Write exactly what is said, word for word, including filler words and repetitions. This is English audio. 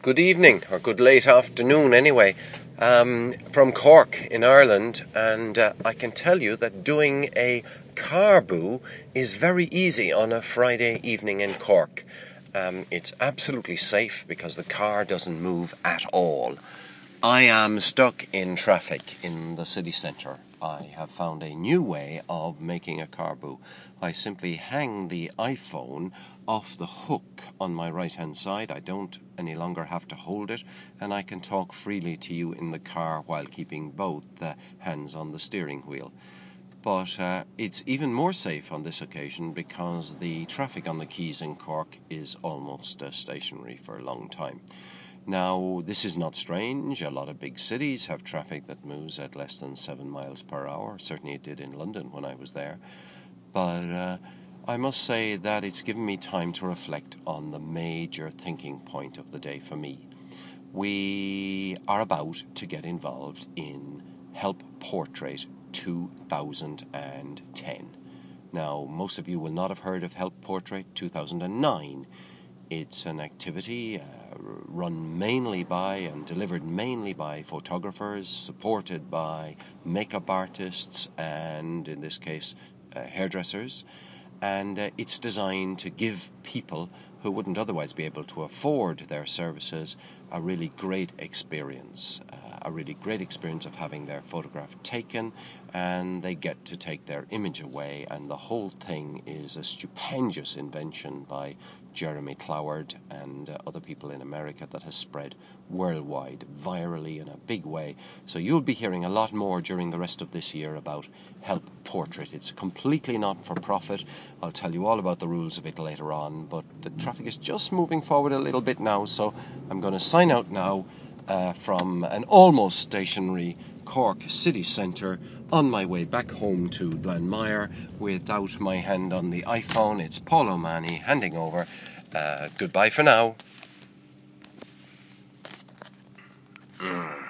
good evening, or good late afternoon anyway, um, from Cork in Ireland, and uh, I can tell you that doing a carbo is very easy on a Friday evening in Cork. Um, it's absolutely safe because the car doesn't move at all. I am stuck in traffic in the city centre. I have found a new way of making a carbo. I simply hang the iPhone off the hook on my right hand side. I don't any longer have to hold it, and I can talk freely to you in the car while keeping both uh, hands on the steering wheel. But uh, it's even more safe on this occasion because the traffic on the quays in Cork is almost uh, stationary for a long time. Now, this is not strange. A lot of big cities have traffic that moves at less than seven miles per hour. Certainly it did in London when I was there. But uh, I must say that it's given me time to reflect on the major thinking point of the day for me. We are about to get involved in Help Portrait two thousand ten. Now, most of you will not have heard of Help Portrait two thousand nine. It's an activity uh, run mainly by and delivered mainly by photographers, supported by makeup artists and, in this case, uh, hairdressers. And uh, it's designed to give people who wouldn't otherwise be able to afford their services a really great experience, uh, a really great experience of having their photograph taken, and they get to take their image away, and the whole thing is a stupendous invention by Jeremy Cloward and uh, other people in America that has spread worldwide, virally in a big way. So you'll be hearing a lot more during the rest of this year about Help Portrait. It's completely not for profit. I'll tell you all about the rules of it later on, but the traffic is just moving forward a little bit now, so I'm going to sign out now uh, from an almost stationary Cork city centre on my way back home to Glanmire without my hand on the iPhone. It's Paul O'Mahony handing over. Uh, goodbye for now. Mm.